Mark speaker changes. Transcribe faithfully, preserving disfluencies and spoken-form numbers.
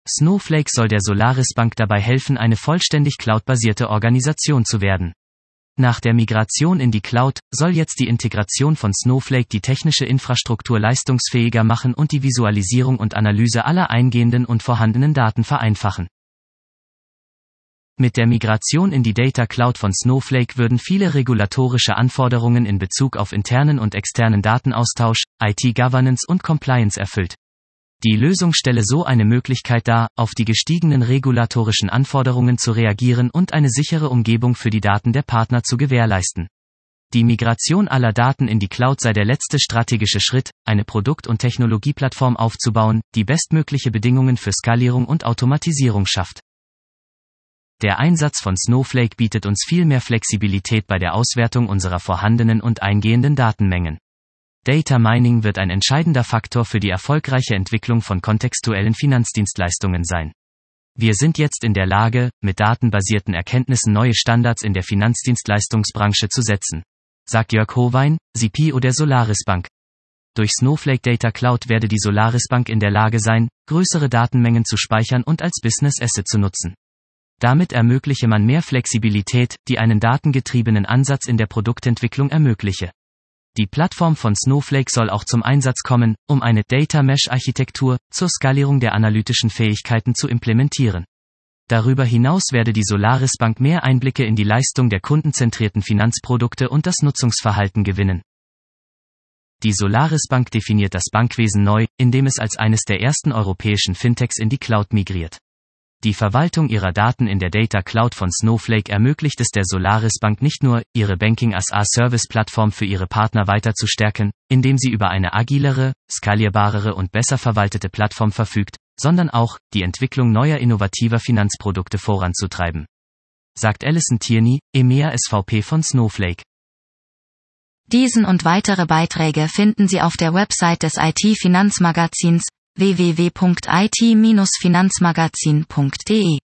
Speaker 1: Snowflake soll der Solaris Bank dabei helfen, eine vollständig cloudbasierte Organisation zu werden. Nach der Migration in die Cloud soll jetzt die Integration von Snowflake die technische Infrastruktur leistungsfähiger machen und die Visualisierung und Analyse aller eingehenden und vorhandenen Daten vereinfachen. Mit der Migration in die Data Cloud von Snowflake würden viele regulatorische Anforderungen in Bezug auf internen und externen Datenaustausch, I T-Governance und Compliance erfüllt. Die Lösung stelle so eine Möglichkeit dar, auf die gestiegenen regulatorischen Anforderungen zu reagieren und eine sichere Umgebung für die Daten der Partner zu gewährleisten. Die Migration aller Daten in die Cloud sei der letzte strategische Schritt, eine Produkt- und Technologieplattform aufzubauen, die bestmögliche Bedingungen für Skalierung und Automatisierung schafft. Der Einsatz von Snowflake bietet uns viel mehr Flexibilität bei der Auswertung unserer vorhandenen und eingehenden Datenmengen. Data Mining wird ein entscheidender Faktor für die erfolgreiche Entwicklung von kontextuellen Finanzdienstleistungen sein. Wir sind jetzt in der Lage, mit datenbasierten Erkenntnissen neue Standards in der Finanzdienstleistungsbranche zu setzen, sagt Jörg Howein, C P O der Solaris Bank. Durch Snowflake Data Cloud werde die Solaris Bank in der Lage sein, größere Datenmengen zu speichern und als Business Asset zu nutzen. Damit ermögliche man mehr Flexibilität, die einen datengetriebenen Ansatz in der Produktentwicklung ermögliche. Die Plattform von Snowflake soll auch zum Einsatz kommen, um eine Data Mesh Architektur zur Skalierung der analytischen Fähigkeiten zu implementieren. Darüber hinaus werde die Solaris Bank mehr Einblicke in die Leistung der kundenzentrierten Finanzprodukte und das Nutzungsverhalten gewinnen. Die Solaris Bank definiert das Bankwesen neu, indem es als eines der ersten europäischen Fintechs in die Cloud migriert. Die Verwaltung ihrer Daten in der Data Cloud von Snowflake ermöglicht es der Solaris Bank nicht nur, ihre Banking-as-a-Service-Plattform für ihre Partner weiter zu stärken, indem sie über eine agilere, skalierbarere und besser verwaltete Plattform verfügt, sondern auch, die Entwicklung neuer innovativer Finanzprodukte voranzutreiben. Sagt Alison Tierney, EMEA S V P von Snowflake.
Speaker 2: Diesen und weitere Beiträge finden Sie auf der Website des I T-Finanzmagazins w w w punkt i t Bindestrich finanzmagazin punkt d e.